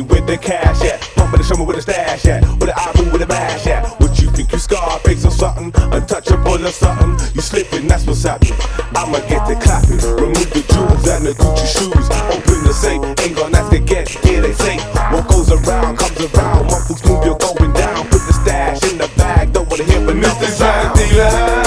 me where the cash at. Pumping to show me where the stash at. Where the album, where the mash at. What you think you Scarface or something? Untouchable or something? You slipping, that's what's happening. I'ma get to clapping. Remove the jewels and the Gucci shoes. Open the safe, ain't gonna ask again. Here they say, what goes around comes around. Muffles move, you're going down. Put the stash in the bag, don't wanna hear but nothing sound.